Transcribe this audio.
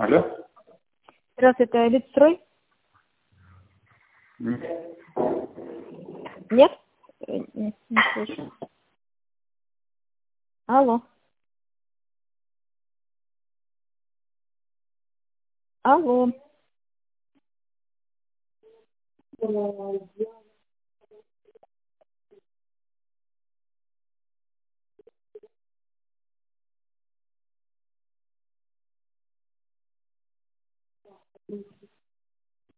Алло? Здравствуйте, это Элитстрой? Нет. Нет? Не слышу. Алло. Алло.